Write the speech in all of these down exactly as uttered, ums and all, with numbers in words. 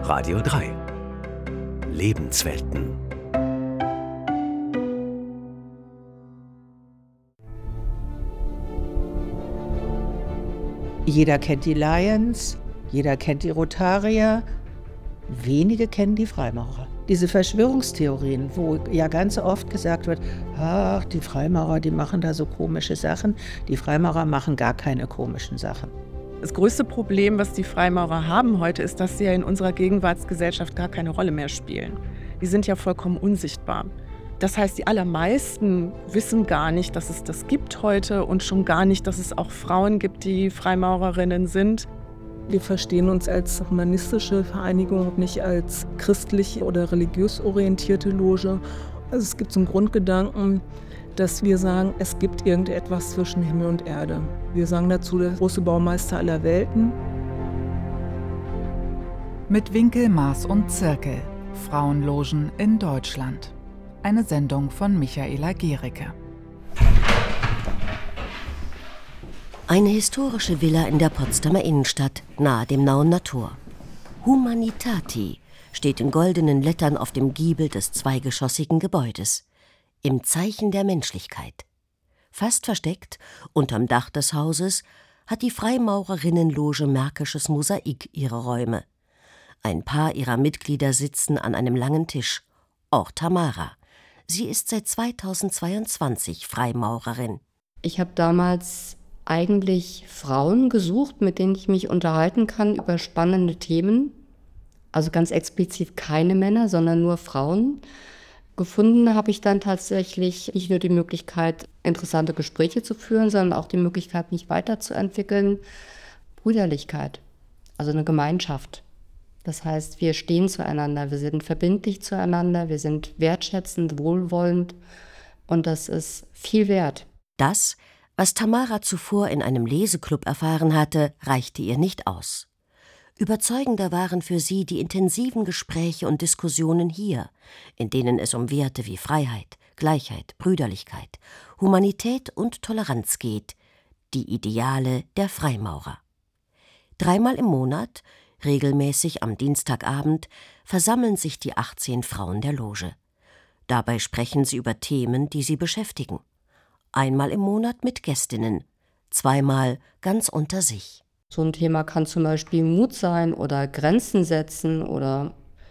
Radio drei. Lebenswelten. Jeder kennt die Lions, jeder kennt die Rotarier, wenige kennen die Freimaurer. Diese Verschwörungstheorien, wo ja ganz oft gesagt wird, ach, die Freimaurer, die machen da so komische Sachen. Die Freimaurer machen gar keine komischen Sachen. Das größte Problem, was die Freimaurer haben heute, ist, dass sie ja in unserer Gegenwartsgesellschaft gar keine Rolle mehr spielen. Die sind ja vollkommen unsichtbar. Das heißt, die allermeisten wissen gar nicht, dass es das gibt heute und schon gar nicht, dass es auch Frauen gibt, die Freimaurerinnen sind. Wir verstehen uns als humanistische Vereinigung, nicht als christlich oder religiös orientierte Loge. Also es gibt so einen Grundgedanken, dass wir sagen, es gibt irgendetwas zwischen Himmel und Erde. Wir sagen dazu der große Baumeister aller Welten. Mit Winkel, Maß und Zirkel. Frauenlogen in Deutschland. Eine Sendung von Michaela Gericke. Eine historische Villa in der Potsdamer Innenstadt, nahe dem Nauener Tor. Humanitati steht in goldenen Lettern auf dem Giebel des zweigeschossigen Gebäudes. Im Zeichen der Menschlichkeit. Fast versteckt, unterm Dach des Hauses, hat die Freimaurerinnenloge Märkisches Mosaik ihre Räume. Ein paar ihrer Mitglieder sitzen an einem langen Tisch. Auch Tamara. Sie ist seit zweitausendzweiundzwanzig Freimaurerin. Ich habe damals eigentlich Frauen gesucht, mit denen ich mich unterhalten kann über spannende Themen. Also ganz explizit keine Männer, sondern nur Frauen. Gefunden habe ich dann tatsächlich nicht nur die Möglichkeit, interessante Gespräche zu führen, sondern auch die Möglichkeit, mich weiterzuentwickeln. Brüderlichkeit, also eine Gemeinschaft. Das heißt, wir stehen zueinander, wir sind verbindlich zueinander, wir sind wertschätzend, wohlwollend und das ist viel wert. Das, was Tamara zuvor in einem Leseklub erfahren hatte, reichte ihr nicht aus. Überzeugender waren für sie die intensiven Gespräche und Diskussionen hier, in denen es um Werte wie Freiheit, Gleichheit, Brüderlichkeit, Humanität und Toleranz geht, die Ideale der Freimaurer. Dreimal im Monat, regelmäßig am Dienstagabend, versammeln sich die achtzehn Frauen der Loge. Dabei sprechen sie über Themen, die sie beschäftigen. Einmal im Monat mit Gästinnen, zweimal ganz unter sich. So ein Thema kann zum Beispiel Mut sein oder Grenzen setzen oder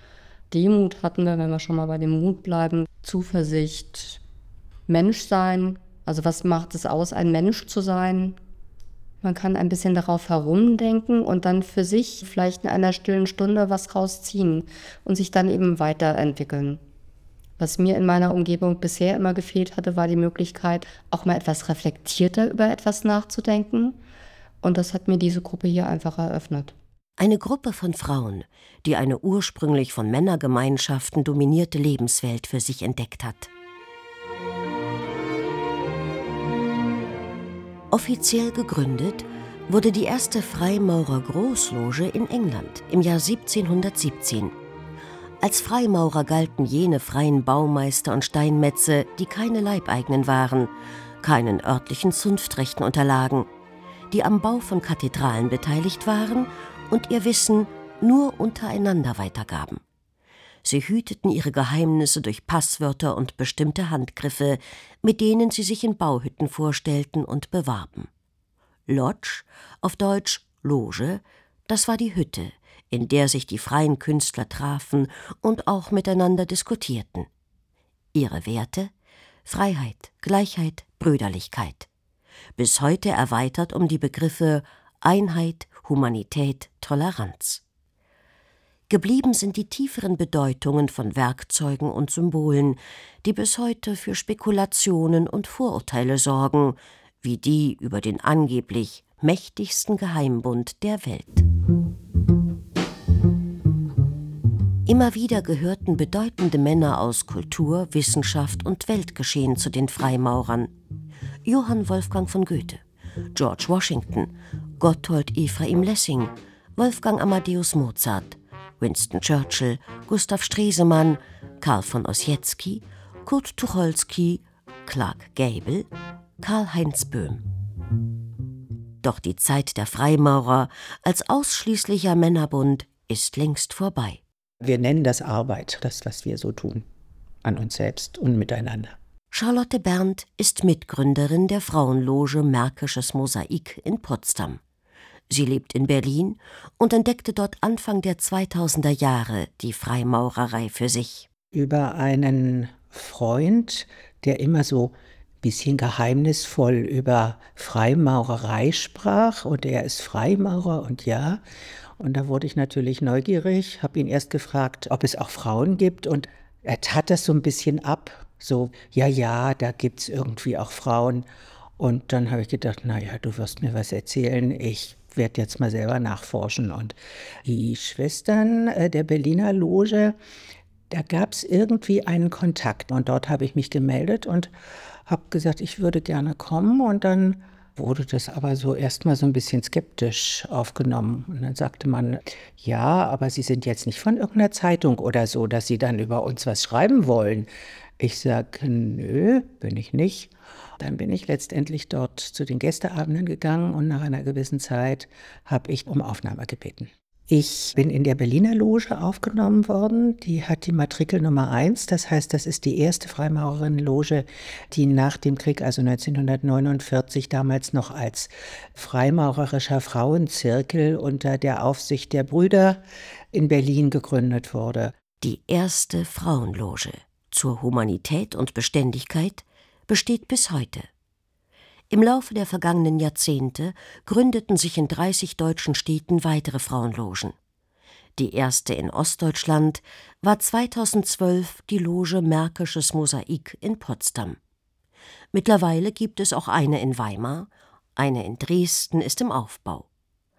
Demut hatten wir, wenn wir schon mal bei dem Mut bleiben. Zuversicht, Menschsein, also was macht es aus, ein Mensch zu sein? Man kann ein bisschen darauf herumdenken und dann für sich vielleicht in einer stillen Stunde was rausziehen und sich dann eben weiterentwickeln. Was mir in meiner Umgebung bisher immer gefehlt hatte, war die Möglichkeit, auch mal etwas reflektierter über etwas nachzudenken. Und das hat mir diese Gruppe hier einfach eröffnet. Eine Gruppe von Frauen, die eine ursprünglich von Männergemeinschaften dominierte Lebenswelt für sich entdeckt hat. Offiziell gegründet wurde die erste Freimaurer-Großloge in England im Jahr siebzehnhundertsiebzehn. Als Freimaurer galten jene freien Baumeister und Steinmetze, die keine Leibeigenen waren, keinen örtlichen Zunftrechten unterlagen, die am Bau von Kathedralen beteiligt waren und ihr Wissen nur untereinander weitergaben. Sie hüteten ihre Geheimnisse durch Passwörter und bestimmte Handgriffe, mit denen sie sich in Bauhütten vorstellten und bewarben. Lodge, auf Deutsch Loge, das war die Hütte, in der sich die freien Künstler trafen und auch miteinander diskutierten. Ihre Werte? Freiheit, Gleichheit, Brüderlichkeit. Bis heute erweitert um die Begriffe Einheit, Humanität, Toleranz. Geblieben sind die tieferen Bedeutungen von Werkzeugen und Symbolen, die bis heute für Spekulationen und Vorurteile sorgen, wie die über den angeblich mächtigsten Geheimbund der Welt. Immer wieder gehörten bedeutende Männer aus Kultur, Wissenschaft und Weltgeschehen zu den Freimaurern. Johann Wolfgang von Goethe, George Washington, Gotthold Ephraim Lessing, Wolfgang Amadeus Mozart, Winston Churchill, Gustav Stresemann, Karl von Ossietzky, Kurt Tucholsky, Clark Gable, Karl-Heinz Böhm. Doch die Zeit der Freimaurer als ausschließlicher Männerbund ist längst vorbei. Wir nennen das Arbeit, das, was wir so tun, an uns selbst und miteinander. Charlotte Berndt ist Mitgründerin der Frauenloge Märkisches Mosaik in Potsdam. Sie lebt in Berlin und entdeckte dort Anfang der zweitausender Jahre die Freimaurerei für sich. Über einen Freund, der immer so ein bisschen geheimnisvoll über Freimaurerei sprach, und er ist Freimaurer und ja. Und da wurde ich natürlich neugierig, habe ihn erst gefragt, ob es auch Frauen gibt, und er tat das so ein bisschen ab, so, ja, ja, da gibt es irgendwie auch Frauen. Und dann habe ich gedacht, naja, du wirst mir was erzählen, ich werde jetzt mal selber nachforschen. Und die Schwestern der Berliner Loge, da gab es irgendwie einen Kontakt. Und dort habe ich mich gemeldet und habe gesagt, ich würde gerne kommen. Und dann wurde das aber so erstmal so ein bisschen skeptisch aufgenommen. Und dann sagte man, ja, aber Sie sind jetzt nicht von irgendeiner Zeitung oder so, dass Sie dann über uns was schreiben wollen. Ich sage, nö, bin ich nicht. Dann bin ich letztendlich dort zu den Gästeabenden gegangen und nach einer gewissen Zeit habe ich um Aufnahme gebeten. Ich bin in der Berliner Loge aufgenommen worden, die hat die Matrikel Nummer eins, das heißt, das ist die erste Freimaurerinnenloge, die nach dem Krieg, also neunzehnhundertneunundvierzig, damals noch als Freimaurerischer Frauenzirkel unter der Aufsicht der Brüder in Berlin gegründet wurde. Die erste Frauenloge zur Humanität und Beständigkeit besteht bis heute. Im Laufe der vergangenen Jahrzehnte gründeten sich in dreißig deutschen Städten weitere Frauenlogen. Die erste in Ostdeutschland war zweitausendzwölf die Loge Märkisches Mosaik in Potsdam. Mittlerweile gibt es auch eine in Weimar, eine in Dresden ist im Aufbau.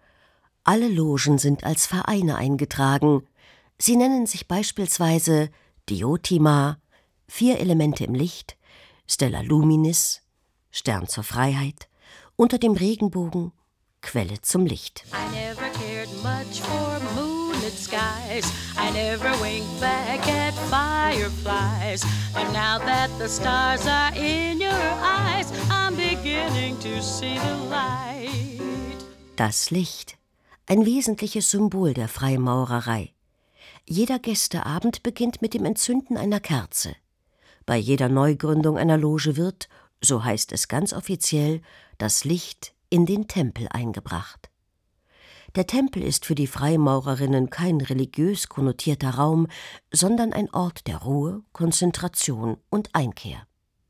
Alle Logen sind als Vereine eingetragen. Sie nennen sich beispielsweise Diotima, Vier Elemente im Licht, Stella Luminis, Stern zur Freiheit, Unter dem Regenbogen, Quelle zum Licht. I never cared much for moonlit skies. I never winked back at fireflies. But now that the stars are in your eyes, I'm beginning to see the light. Das Licht, ein wesentliches Symbol der Freimaurerei. Jeder Gästeabend beginnt mit dem Entzünden einer Kerze. Bei jeder Neugründung einer Loge wird, so heißt es ganz offiziell, das Licht in den Tempel eingebracht. Der Tempel ist für die Freimaurerinnen kein religiös konnotierter Raum, sondern ein Ort der Ruhe, Konzentration und Einkehr.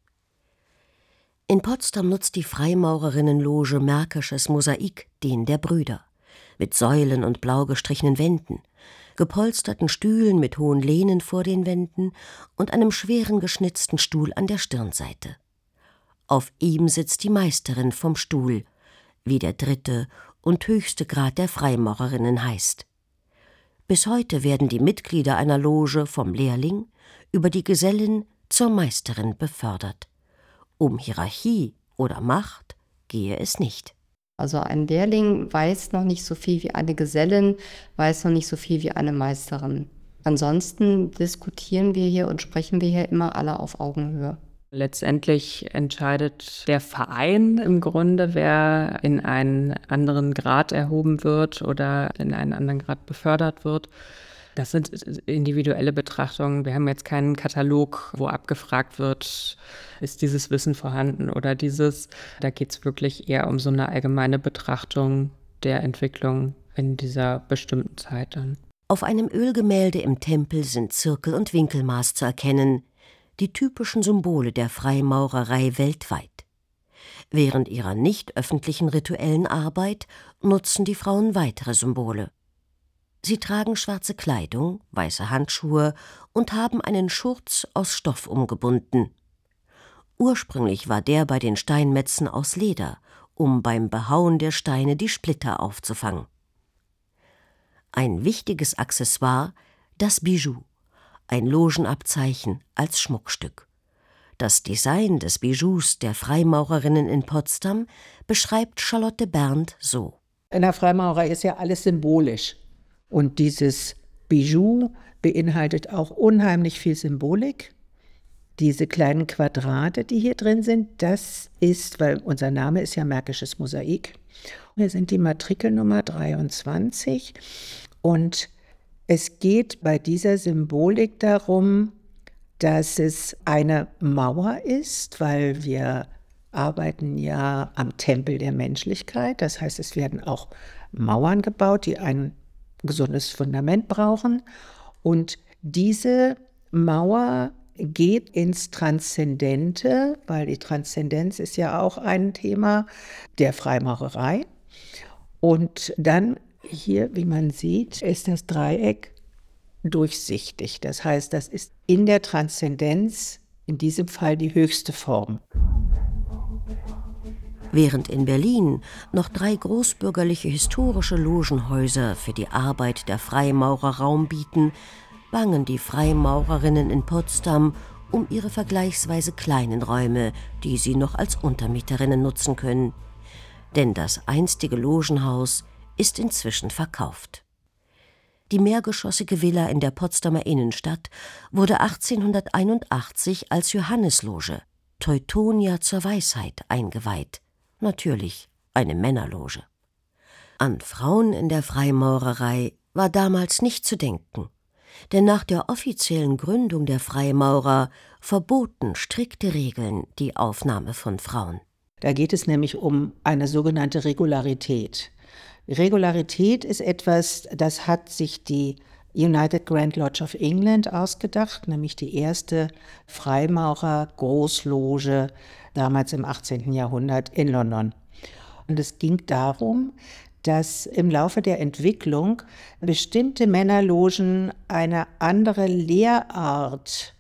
In Potsdam nutzt die Freimaurerinnenloge Märkisches Mosaik den der Brüder, mit Säulen und blau gestrichenen Wänden, gepolsterten Stühlen mit hohen Lehnen vor den Wänden und einem schweren geschnitzten Stuhl an der Stirnseite. Auf ihm sitzt die Meisterin vom Stuhl, wie der dritte und höchste Grad der Freimaurerinnen heißt. Bis heute werden die Mitglieder einer Loge vom Lehrling über die Gesellin zur Meisterin befördert. Um Hierarchie oder Macht gehe es nicht. Also ein Lehrling weiß noch nicht so viel wie eine Gesellin, weiß noch nicht so viel wie eine Meisterin. Ansonsten diskutieren wir hier und sprechen wir hier immer alle auf Augenhöhe. Letztendlich entscheidet der Verein im Grunde, wer in einen anderen Grad erhoben wird oder in einen anderen Grad befördert wird. Das sind individuelle Betrachtungen. Wir haben jetzt keinen Katalog, wo abgefragt wird, ist dieses Wissen vorhanden oder dieses. Da geht es wirklich eher um so eine allgemeine Betrachtung der Entwicklung in dieser bestimmten Zeit dann. Auf einem Ölgemälde im Tempel sind Zirkel und Winkelmaß zu erkennen, die typischen Symbole der Freimaurerei weltweit. Während ihrer nicht öffentlichen rituellen Arbeit nutzen die Frauen weitere Symbole. Sie tragen schwarze Kleidung, weiße Handschuhe und haben einen Schurz aus Stoff umgebunden. Ursprünglich war der bei den Steinmetzen aus Leder, um beim Behauen der Steine die Splitter aufzufangen. Ein wichtiges Accessoire, das Bijou, ein Logenabzeichen als Schmuckstück. Das Design des Bijous der Freimaurerinnen in Potsdam beschreibt Charlotte Berndt so. In der Freimaurerei ist ja alles symbolisch. Und dieses Bijou beinhaltet auch unheimlich viel Symbolik. Diese kleinen Quadrate, die hier drin sind, das ist, weil unser Name ist ja Märkisches Mosaik. Wir sind die Matrikelnummer dreiundzwanzig und Es geht bei dieser Symbolik darum, dass es eine Mauer ist, weil wir arbeiten ja am Tempel der Menschlichkeit. Das heißt, es werden auch Mauern gebaut, die ein gesundes Fundament brauchen. Und diese Mauer geht ins Transzendente, weil die Transzendenz ist ja auch ein Thema der Freimaurerei. Und dann hier, wie man sieht, ist das Dreieck durchsichtig. Das heißt, das ist in der Transzendenz in diesem Fall die höchste Form. Während in Berlin noch drei großbürgerliche historische Logenhäuser für die Arbeit der Freimaurer Raum bieten, bangen die Freimaurerinnen in Potsdam um ihre vergleichsweise kleinen Räume, die sie noch als Untermieterinnen nutzen können. Denn das einstige Logenhaus ist inzwischen verkauft. Die mehrgeschossige Villa in der Potsdamer Innenstadt wurde achtzehnhunderteinundachtzig als Johannisloge, Teutonia zur Weisheit, eingeweiht. Natürlich eine Männerloge. An Frauen in der Freimaurerei war damals nicht zu denken. Denn nach der offiziellen Gründung der Freimaurer verboten strikte Regeln die Aufnahme von Frauen. Da geht es nämlich um eine sogenannte Regularität. Regularität ist etwas, das hat sich die United Grand Lodge of England ausgedacht, nämlich die erste Freimaurer-Großloge damals im achtzehnten Jahrhundert in London. Und es ging darum, dass im Laufe der Entwicklung bestimmte Männerlogen eine andere Lehrart,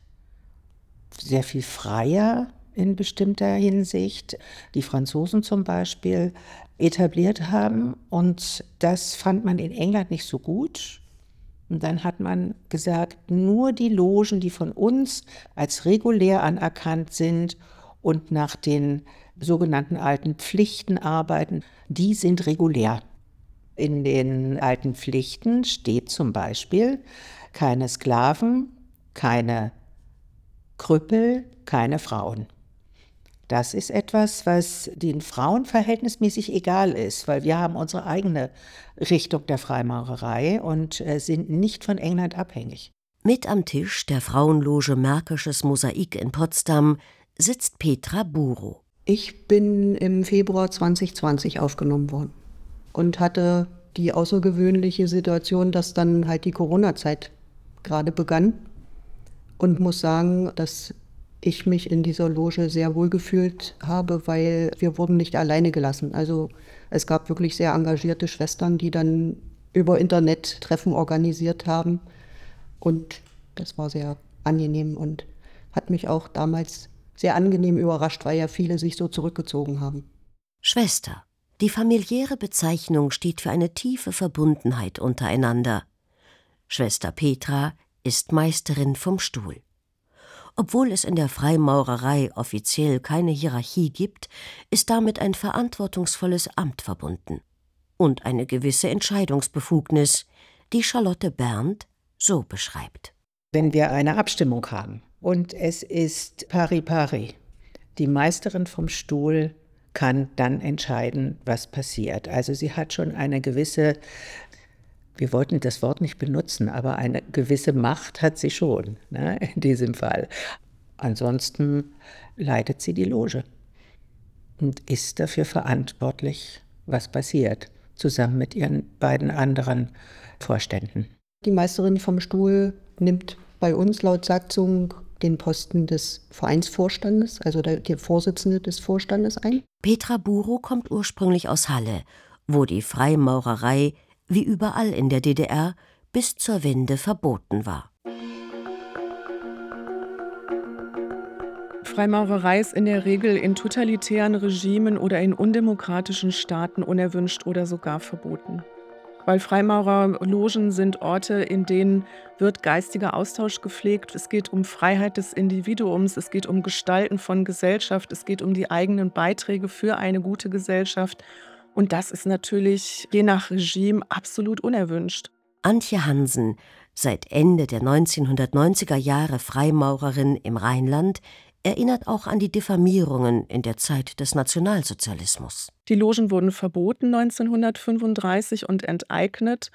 sehr viel freier in bestimmter Hinsicht, die Franzosen zum Beispiel, etabliert haben. Und das fand man in England nicht so gut. Und dann hat man gesagt, nur die Logen, die von uns als regulär anerkannt sind und nach den sogenannten alten Pflichten arbeiten, die sind regulär. In den alten Pflichten steht zum Beispiel keine Sklaven, keine Krüppel, keine Frauen. Das ist etwas, was den Frauen verhältnismäßig egal ist, weil wir haben unsere eigene Richtung der Freimaurerei und sind nicht von England abhängig. Mit am Tisch der Frauenloge Märkisches Mosaik in Potsdam sitzt Petra Burow. Ich bin im Februar zwanzig zwanzig aufgenommen worden und hatte die außergewöhnliche Situation, dass dann halt die Corona-Zeit gerade begann und muss sagen, dass ich mich in dieser Loge sehr wohl gefühlt habe, weil wir wurden nicht alleine gelassen. Also es gab wirklich sehr engagierte Schwestern, die dann über Internet Treffen organisiert haben und das war sehr angenehm und hat mich auch damals sehr angenehm überrascht, weil ja viele sich so zurückgezogen haben. Schwester. Die familiäre Bezeichnung steht für eine tiefe Verbundenheit untereinander. Schwester Petra ist Meisterin vom Stuhl. Obwohl es in der Freimaurerei offiziell keine Hierarchie gibt, ist damit ein verantwortungsvolles Amt verbunden. Und eine gewisse Entscheidungsbefugnis, die Charlotte Berndt so beschreibt. Wenn wir eine Abstimmung haben und es ist pari pari, die Meisterin vom Stuhl kann dann entscheiden, was passiert. Also sie hat schon eine gewisse, wir wollten das Wort nicht benutzen, aber eine gewisse Macht hat sie schon, ne, in diesem Fall. Ansonsten leitet sie die Loge und ist dafür verantwortlich, was passiert, zusammen mit ihren beiden anderen Vorständen. Die Meisterin vom Stuhl nimmt bei uns laut Satzung den Posten des Vereinsvorstandes, also der, der Vorsitzende des Vorstandes ein. Petra Burow kommt ursprünglich aus Halle, wo die Freimaurerei wie überall in der D D R bis zur Wende verboten war. Freimaurerei ist in der Regel in totalitären Regimen oder in undemokratischen Staaten unerwünscht oder sogar verboten. Weil Freimaurerlogen sind Orte, in denen wird geistiger Austausch gepflegt. Es geht um Freiheit des Individuums, es geht um Gestalten von Gesellschaft, es geht um die eigenen Beiträge für eine gute Gesellschaft. Und das ist natürlich je nach Regime absolut unerwünscht. Antje Hansen, seit Ende der neunzehnhundertneunziger Jahre Freimaurerin im Rheinland, erinnert auch an die Diffamierungen in der Zeit des Nationalsozialismus. Die Logen wurden verboten neunzehnhundertfünfunddreißig und enteignet.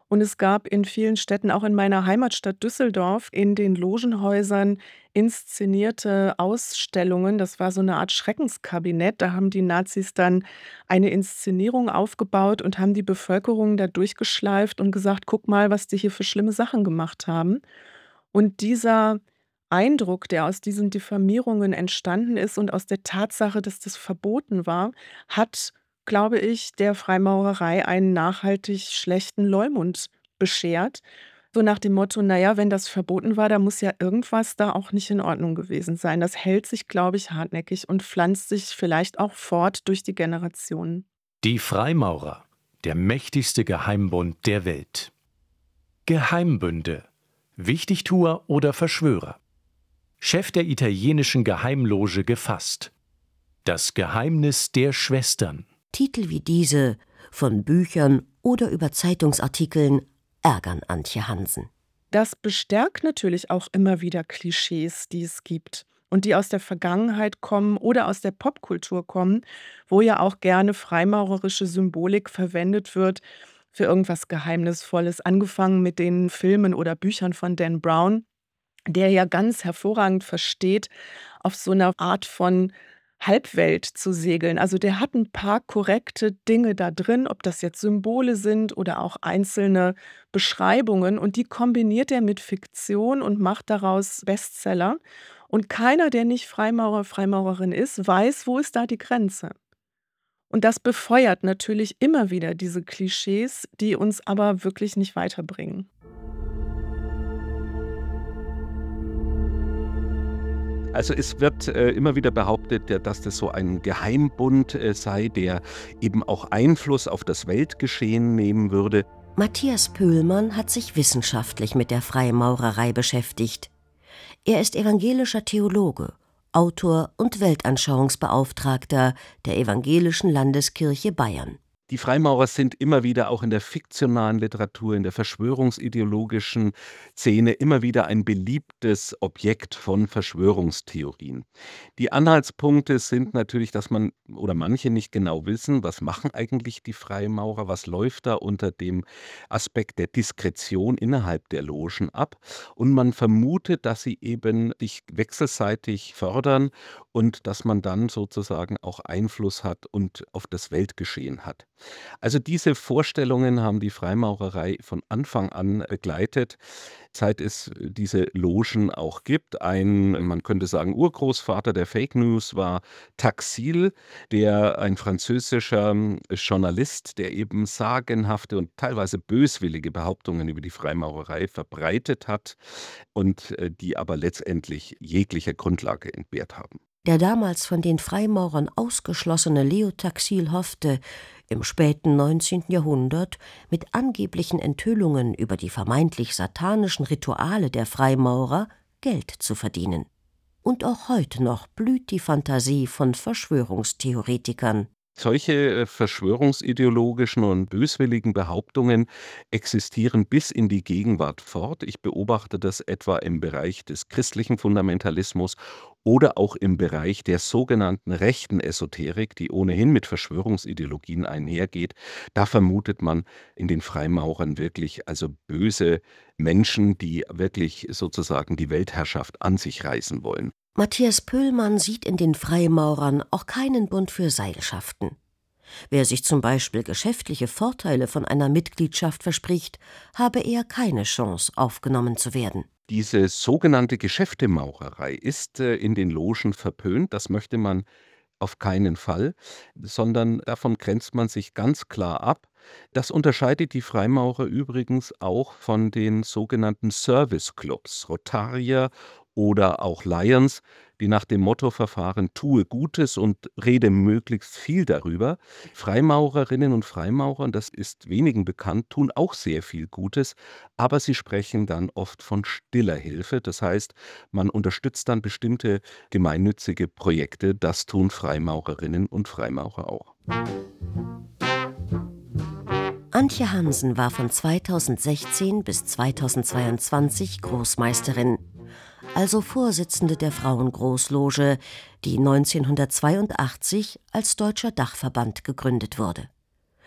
Und es gab in vielen Städten, auch in meiner Heimatstadt Düsseldorf, in den Logenhäusern inszenierte Ausstellungen. Das war so eine Art Schreckenskabinett. Da haben die Nazis dann eine Inszenierung aufgebaut und haben die Bevölkerung da durchgeschleift und gesagt, guck mal, was die hier für schlimme Sachen gemacht haben. Und dieser Eindruck, der aus diesen Diffamierungen entstanden ist und aus der Tatsache, dass das verboten war, hat, glaube ich, der Freimaurerei einen nachhaltig schlechten Leumund beschert. So nach dem Motto, naja, wenn das verboten war, da muss ja irgendwas da auch nicht in Ordnung gewesen sein. Das hält sich, glaube ich, hartnäckig und pflanzt sich vielleicht auch fort durch die Generationen. Die Freimaurer, der mächtigste Geheimbund der Welt. Geheimbünde, Wichtigtuer oder Verschwörer. Chef der italienischen Geheimloge gefasst. Das Geheimnis der Schwestern. Titel wie diese von Büchern oder über Zeitungsartikeln ärgern Antje Hansen. Das bestärkt natürlich auch immer wieder Klischees, die es gibt und die aus der Vergangenheit kommen oder aus der Popkultur kommen, wo ja auch gerne freimaurerische Symbolik verwendet wird für irgendwas Geheimnisvolles, angefangen mit den Filmen oder Büchern von Dan Brown, der ja ganz hervorragend versteht, auf so einer Art von Halbwelt zu segeln. Also der hat ein paar korrekte Dinge da drin, ob das jetzt Symbole sind oder auch einzelne Beschreibungen. Und die kombiniert er mit Fiktion und macht daraus Bestseller. Und keiner, der nicht Freimaurer, Freimaurerin ist, weiß, wo ist da die Grenze. Und das befeuert natürlich immer wieder diese Klischees, die uns aber wirklich nicht weiterbringen. Also es wird äh, immer wieder behauptet, dass das so ein Geheimbund äh, sei, der eben auch Einfluss auf das Weltgeschehen nehmen würde. Matthias Pöhlmann hat sich wissenschaftlich mit der Freimaurerei beschäftigt. Er ist evangelischer Theologe, Autor und Weltanschauungsbeauftragter der Evangelischen Landeskirche Bayern. Die Freimaurer sind immer wieder auch in der fiktionalen Literatur, in der verschwörungsideologischen Szene immer wieder ein beliebtes Objekt von Verschwörungstheorien. Die Anhaltspunkte sind natürlich, dass man oder manche nicht genau wissen, was machen eigentlich die Freimaurer, was läuft da unter dem Aspekt der Diskretion innerhalb der Logen ab. Und man vermutet, dass sie eben sich wechselseitig fördern und dass man dann sozusagen auch Einfluss hat und auf das Weltgeschehen hat. Also diese Vorstellungen haben die Freimaurerei von Anfang an begleitet, seit es diese Logen auch gibt. Ein, man könnte sagen, Urgroßvater der Fake News war Taxil, der ein französischer Journalist, der eben sagenhafte und teilweise böswillige Behauptungen über die Freimaurerei verbreitet hat und die aber letztendlich jeglicher Grundlage entbehrt haben. Der damals von den Freimaurern ausgeschlossene Leo Taxil hoffte, im späten neunzehnten Jahrhundert mit angeblichen Enthüllungen über die vermeintlich satanischen Rituale der Freimaurer Geld zu verdienen. Und auch heute noch blüht die Fantasie von Verschwörungstheoretikern. Solche verschwörungsideologischen und böswilligen Behauptungen existieren bis in die Gegenwart fort. Ich beobachte das etwa im Bereich des christlichen Fundamentalismus oder auch im Bereich der sogenannten rechten Esoterik, die ohnehin mit Verschwörungsideologien einhergeht. Da vermutet man in den Freimaurern wirklich also böse Menschen, die wirklich sozusagen die Weltherrschaft an sich reißen wollen. Matthias Pöhlmann sieht in den Freimaurern auch keinen Bund für Seilschaften. Wer sich zum Beispiel geschäftliche Vorteile von einer Mitgliedschaft verspricht, habe eher keine Chance, aufgenommen zu werden. Diese sogenannte Geschäftemaurerei ist äh, in den Logen verpönt, das möchte man auf keinen Fall, sondern davon grenzt man sich ganz klar ab. Das unterscheidet die Freimaurer übrigens auch von den sogenannten Service-Clubs, Rotarier oder auch Lions, die nach dem Motto verfahren, tue Gutes und rede möglichst viel darüber. Freimaurerinnen und Freimaurer, das ist wenigen bekannt, tun auch sehr viel Gutes, aber sie sprechen dann oft von stiller Hilfe. Das heißt, man unterstützt dann bestimmte gemeinnützige Projekte. Das tun Freimaurerinnen und Freimaurer auch. Antje Hansen war von zweitausendsechzehn bis zweitausendzweiundzwanzig Großmeisterin, also Vorsitzende der Frauengroßloge, die neunzehnhundertzweiundachtzig als Deutscher Dachverband gegründet wurde.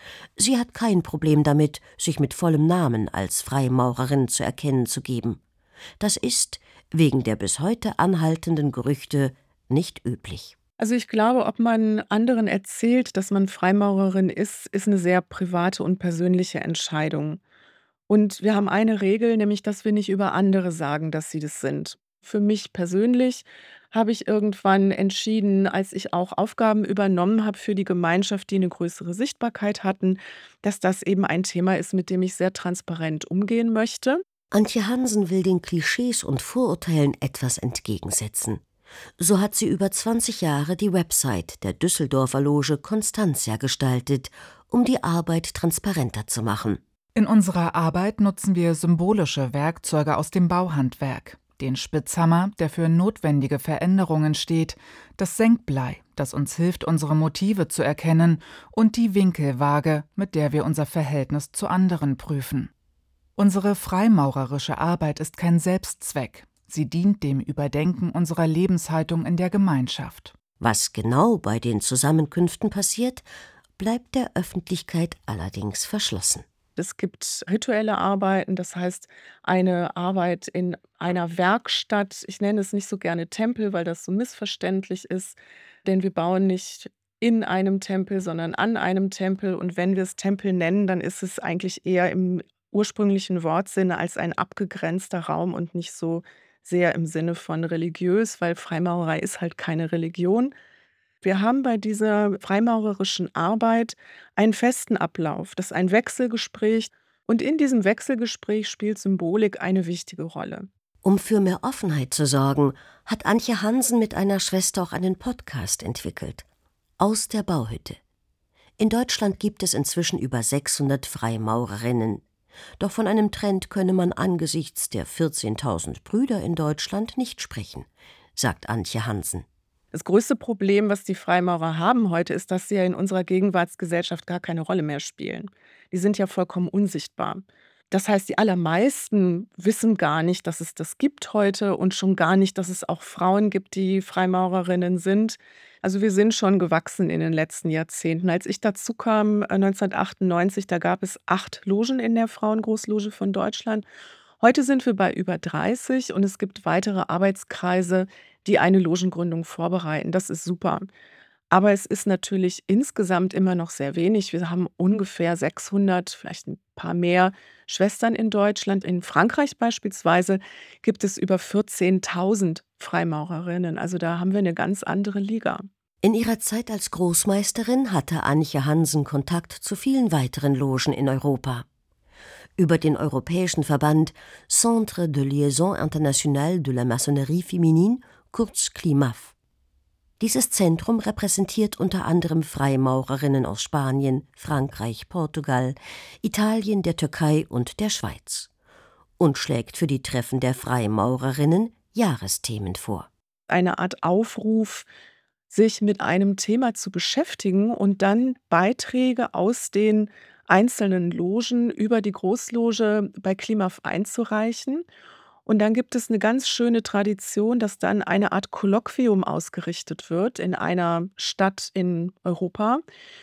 Sie hat kein Problem damit, sich mit vollem Namen als Freimaurerin zu erkennen zu geben. Das ist, wegen der bis heute anhaltenden Gerüchte, nicht üblich. Also ich glaube, ob man anderen erzählt, dass man Freimaurerin ist, ist eine sehr private und persönliche Entscheidung. Und wir haben eine Regel, nämlich dass wir nicht über andere sagen, dass sie das sind. Für mich persönlich habe ich irgendwann entschieden, als ich auch Aufgaben übernommen habe für die Gemeinschaft, die eine größere Sichtbarkeit hatten, dass das eben ein Thema ist, mit dem ich sehr transparent umgehen möchte. Antje Hansen will den Klischees und Vorurteilen etwas entgegensetzen. So hat sie über zwanzig Jahre die Website der Düsseldorfer Loge Constantia gestaltet, um die Arbeit transparenter zu machen. In unserer Arbeit nutzen wir symbolische Werkzeuge aus dem Bauhandwerk. Den Spitzhammer, der für notwendige Veränderungen steht, das Senkblei, das uns hilft, unsere Motive zu erkennen, und die Winkelwaage, mit der wir unser Verhältnis zu anderen prüfen. Unsere freimaurerische Arbeit ist kein Selbstzweck. Sie dient dem Überdenken unserer Lebenshaltung in der Gemeinschaft. Was genau bei den Zusammenkünften passiert, bleibt der Öffentlichkeit allerdings verschlossen. Es gibt rituelle Arbeiten, das heißt eine Arbeit in einer Werkstatt. Ich nenne es nicht so gerne Tempel, weil das so missverständlich ist, denn wir bauen nicht in einem Tempel, sondern an einem Tempel. Und wenn wir es Tempel nennen, dann ist es eigentlich eher im ursprünglichen Wortsinne als ein abgegrenzter Raum und nicht so sehr im Sinne von religiös, weil Freimaurerei ist halt keine Religion. Wir haben bei dieser freimaurerischen Arbeit einen festen Ablauf. Das ist ein Wechselgespräch. Und in diesem Wechselgespräch spielt Symbolik eine wichtige Rolle. Um für mehr Offenheit zu sorgen, hat Antje Hansen mit einer Schwester auch einen Podcast entwickelt. Aus der Bauhütte. In Deutschland gibt es inzwischen über sechshundert Freimaurerinnen. Doch von einem Trend könne man angesichts der vierzehntausend Brüder in Deutschland nicht sprechen, sagt Antje Hansen. Das größte Problem, was die Freimaurer haben heute, ist, dass sie ja in unserer Gegenwartsgesellschaft gar keine Rolle mehr spielen. Die sind ja vollkommen unsichtbar. Das heißt, die allermeisten wissen gar nicht, dass es das gibt heute und schon gar nicht, dass es auch Frauen gibt, die Freimaurerinnen sind. Also wir sind schon gewachsen in den letzten Jahrzehnten. Als ich dazu kam, neunzehnhundertachtundneunzig, da gab es acht Logen in der Frauengroßloge von Deutschland. Heute sind wir bei über dreißig und es gibt weitere Arbeitskreise, die eine Logengründung vorbereiten. Das ist super. Aber es ist natürlich insgesamt immer noch sehr wenig. Wir haben ungefähr sechshundert, vielleicht ein paar mehr Schwestern in Deutschland. In Frankreich beispielsweise gibt es über vierzehntausend Freimaurerinnen. Also da haben wir eine ganz andere Liga. In ihrer Zeit als Großmeisterin hatte Antje Hansen Kontakt zu vielen weiteren Logen in Europa. Über den europäischen Verband Centre de Liaison Internationale de la Maçonnerie Féminine, kurz CLIMAF. Dieses Zentrum repräsentiert unter anderem Freimaurerinnen aus Spanien, Frankreich, Portugal, Italien, der Türkei und der Schweiz und schlägt für die Treffen der Freimaurerinnen Jahresthemen vor. Eine Art Aufruf, sich mit einem Thema zu beschäftigen und dann Beiträge aus den einzelnen Logen über die Großloge bei CLIMAF einzureichen. Und dann gibt es eine ganz schöne Tradition, dass dann eine Art Kolloquium ausgerichtet wird in einer Stadt in Europa,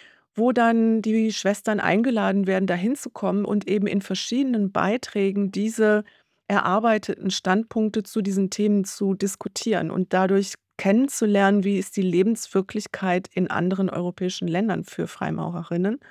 wo dann die Schwestern eingeladen werden, dahin zu kommen und eben in verschiedenen Beiträgen diese erarbeiteten Standpunkte zu diesen Themen zu diskutieren und dadurch kennenzulernen, wie ist die Lebenswirklichkeit in anderen europäischen Ländern für Freimaurerinnen.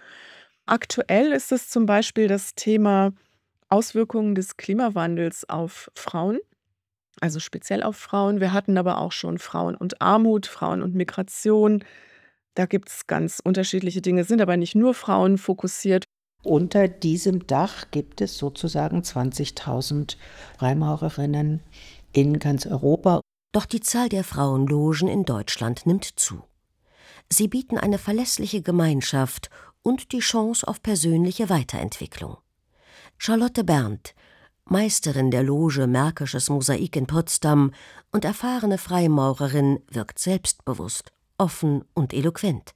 Aktuell ist es zum Beispiel das Thema Auswirkungen des Klimawandels auf Frauen, also speziell auf Frauen. Wir hatten aber auch schon Frauen und Armut, Frauen und Migration. Da gibt es ganz unterschiedliche Dinge, sind aber nicht nur Frauen fokussiert. Unter diesem Dach gibt es sozusagen zwanzigtausend Freimaurerinnen in ganz Europa. Doch die Zahl der Frauenlogen in Deutschland nimmt zu. Sie bieten eine verlässliche Gemeinschaft und die Chance auf persönliche Weiterentwicklung. Charlotte Berndt, Meisterin der Loge Märkisches Mosaik in Potsdam und erfahrene Freimaurerin, wirkt selbstbewusst, offen und eloquent.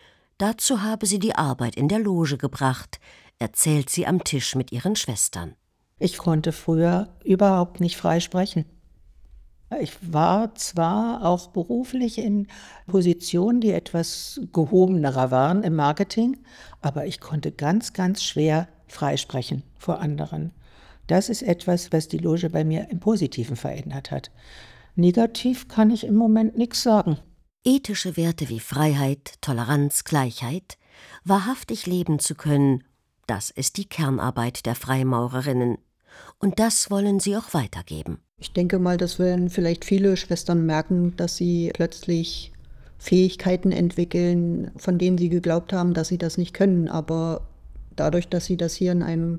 Dazu habe sie die Arbeit in der Loge gebracht, erzählt sie am Tisch mit ihren Schwestern. Ich konnte früher überhaupt nicht frei sprechen. Ich war zwar auch beruflich in Positionen, die etwas gehobenerer waren im Marketing, aber ich konnte ganz, ganz schwer freisprechen vor anderen. Das ist etwas, was die Loge bei mir im Positiven verändert hat. Negativ kann ich im Moment nichts sagen. Ethische Werte wie Freiheit, Toleranz, Gleichheit, wahrhaftig leben zu können, das ist die Kernarbeit der Freimaurerinnen. Und das wollen sie auch weitergeben. Ich denke mal, dass werden vielleicht viele Schwestern merken, dass sie plötzlich Fähigkeiten entwickeln, von denen sie geglaubt haben, dass sie das nicht können. Aber dadurch, dass sie das hier in einem,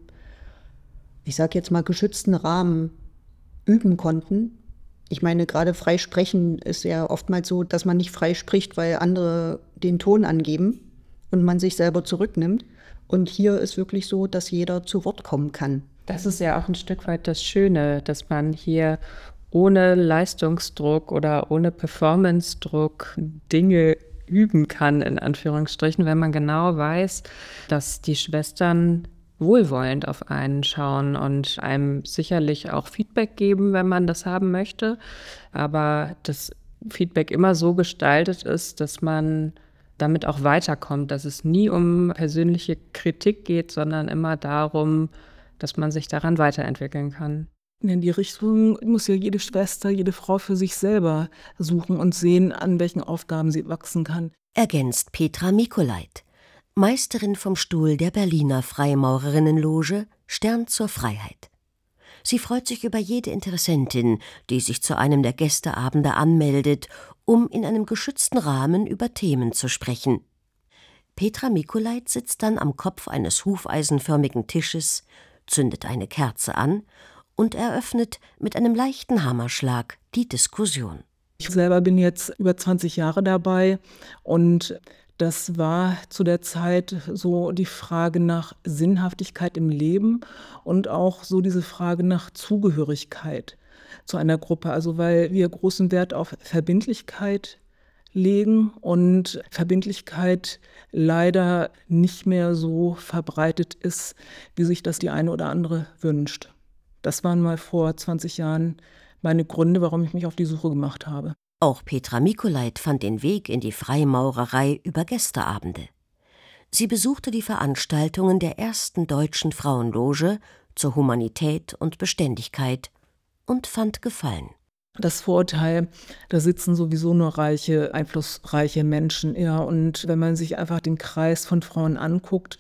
ich sage jetzt mal, geschützten Rahmen üben konnten. Ich meine, gerade frei sprechen ist ja oftmals so, dass man nicht frei spricht, weil andere den Ton angeben und man sich selber zurücknimmt. Und hier ist wirklich so, dass jeder zu Wort kommen kann. Das ist ja auch ein Stück weit das Schöne, dass man hier ohne Leistungsdruck oder ohne Performance-Druck Dinge üben kann, in Anführungsstrichen, wenn man genau weiß, dass die Schwestern wohlwollend auf einen schauen und einem sicherlich auch Feedback geben, wenn man das haben möchte, aber das Feedback immer so gestaltet ist, dass man damit auch weiterkommt, dass es nie um persönliche Kritik geht, sondern immer darum, dass man sich daran weiterentwickeln kann. In die Richtung muss ja jede Schwester, jede Frau für sich selber suchen und sehen, an welchen Aufgaben sie wachsen kann. Ergänzt Petra Mikolait, Meisterin vom Stuhl der Berliner Freimaurerinnenloge Stern zur Freiheit. Sie freut sich über jede Interessentin, die sich zu einem der Gästeabende anmeldet, um in einem geschützten Rahmen über Themen zu sprechen. Petra Mikolait sitzt dann am Kopf eines hufeisenförmigen Tisches, zündet eine Kerze an und eröffnet mit einem leichten Hammerschlag die Diskussion. Ich selber bin jetzt über zwanzig Jahre dabei und das war zu der Zeit so die Frage nach Sinnhaftigkeit im Leben und auch so diese Frage nach Zugehörigkeit zu einer Gruppe. Also weil wir großen Wert auf Verbindlichkeit legen und Verbindlichkeit leider nicht mehr so verbreitet ist, wie sich das die eine oder andere wünscht. Das waren mal vor zwanzig Jahren meine Gründe, warum ich mich auf die Suche gemacht habe. Auch Petra Mikolait fand den Weg in die Freimaurerei über Gästeabende. Sie besuchte die Veranstaltungen der ersten deutschen Frauenloge zur Humanität und Beständigkeit und fand Gefallen. Das Vorurteil, da sitzen sowieso nur reiche, einflussreiche Menschen. Ja, und wenn man sich einfach den Kreis von Frauen anguckt,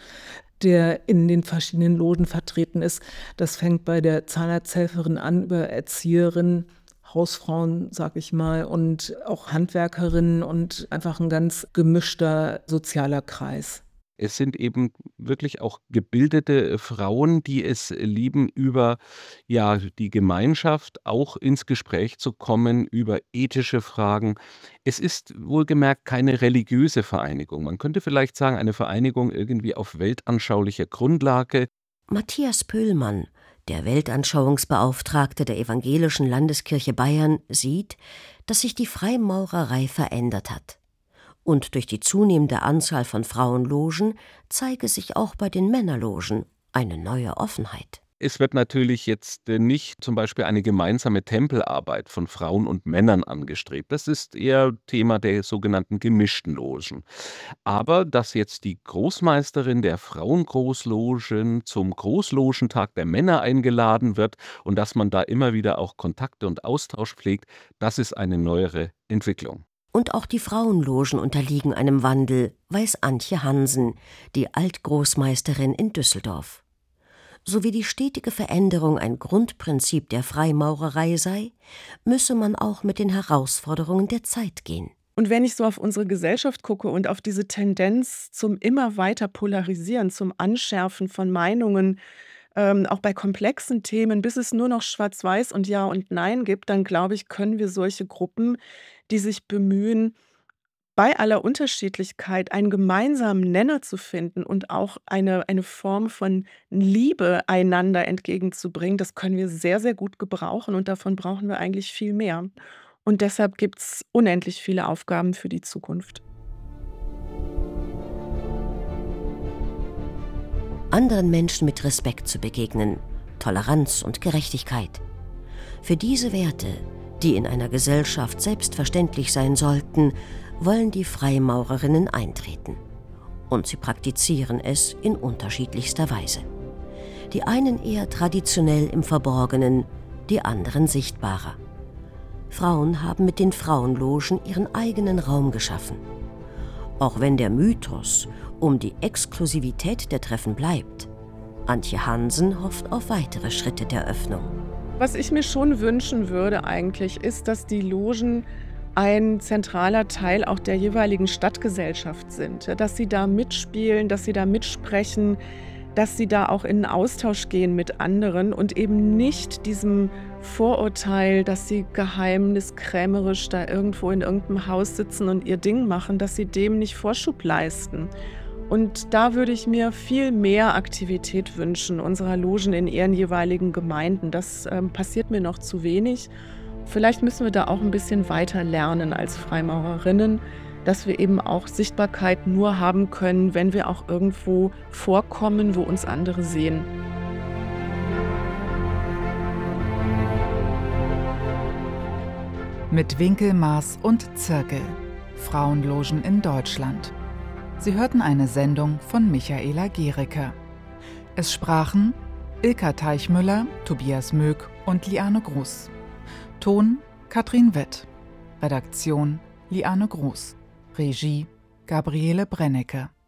der in den verschiedenen Logen vertreten ist, das fängt bei der Zahnarzthelferin an, über Erzieherin, Hausfrauen, sag ich mal, und auch Handwerkerinnen und einfach ein ganz gemischter sozialer Kreis. Es sind eben wirklich auch gebildete Frauen, die es lieben, über ja, die Gemeinschaft auch ins Gespräch zu kommen, über ethische Fragen. Es ist wohlgemerkt keine religiöse Vereinigung. Man könnte vielleicht sagen, eine Vereinigung irgendwie auf weltanschaulicher Grundlage. Matthias Pöhlmann, der Weltanschauungsbeauftragte der Evangelischen Landeskirche Bayern, sieht, dass sich die Freimaurerei verändert hat. Und durch die zunehmende Anzahl von Frauenlogen zeige sich auch bei den Männerlogen eine neue Offenheit. Es wird natürlich jetzt nicht zum Beispiel eine gemeinsame Tempelarbeit von Frauen und Männern angestrebt. Das ist eher Thema der sogenannten gemischten Logen. Aber dass jetzt die Großmeisterin der Frauengroßlogen zum Großlogentag der Männer eingeladen wird und dass man da immer wieder auch Kontakte und Austausch pflegt, das ist eine neuere Entwicklung. Und auch die Frauenlogen unterliegen einem Wandel, weiß Antje Hansen, die Altgroßmeisterin in Düsseldorf. So wie die stetige Veränderung ein Grundprinzip der Freimaurerei sei, müsse man auch mit den Herausforderungen der Zeit gehen. Und wenn ich so auf unsere Gesellschaft gucke und auf diese Tendenz zum immer weiter Polarisieren, zum Anschärfen von Meinungen, ähm, auch bei komplexen Themen, bis es nur noch Schwarz-Weiß und Ja und Nein gibt, dann glaube ich, können wir solche Gruppen, die sich bemühen, bei aller Unterschiedlichkeit einen gemeinsamen Nenner zu finden und auch eine, eine Form von Liebe einander entgegenzubringen, das können wir sehr, sehr gut gebrauchen und davon brauchen wir eigentlich viel mehr. Und deshalb gibt es unendlich viele Aufgaben für die Zukunft. Anderen Menschen mit Respekt zu begegnen, Toleranz und Gerechtigkeit. Für diese Werte, die in einer Gesellschaft selbstverständlich sein sollten, wollen die Freimaurerinnen eintreten. Und sie praktizieren es in unterschiedlichster Weise. Die einen eher traditionell im Verborgenen, die anderen sichtbarer. Frauen haben mit den Frauenlogen ihren eigenen Raum geschaffen. Auch wenn der Mythos um die Exklusivität der Treffen bleibt, Antje Hansen hofft auf weitere Schritte der Öffnung. Was ich mir schon wünschen würde eigentlich, ist, dass die Logen ein zentraler Teil auch der jeweiligen Stadtgesellschaft sind. Dass sie da mitspielen, dass sie da mitsprechen, dass sie da auch in einen Austausch gehen mit anderen und eben nicht diesem Vorurteil, dass sie geheimniskrämerisch da irgendwo in irgendeinem Haus sitzen und ihr Ding machen, dass sie dem nicht Vorschub leisten. Und da würde ich mir viel mehr Aktivität wünschen, unserer Logen in ihren jeweiligen Gemeinden. Das ähm, passiert mir noch zu wenig. Vielleicht müssen wir da auch ein bisschen weiter lernen als Freimaurerinnen, dass wir eben auch Sichtbarkeit nur haben können, wenn wir auch irgendwo vorkommen, wo uns andere sehen. Mit Winkel, Maß und Zirkel. Frauenlogen in Deutschland. Sie hörten eine Sendung von Michaela Gericke. Es sprachen Ilka Teichmüller, Tobias Möck und Liane Gruß. Ton Katrin Wett. Redaktion Liane Gruß. Regie Gabriele Brennecke.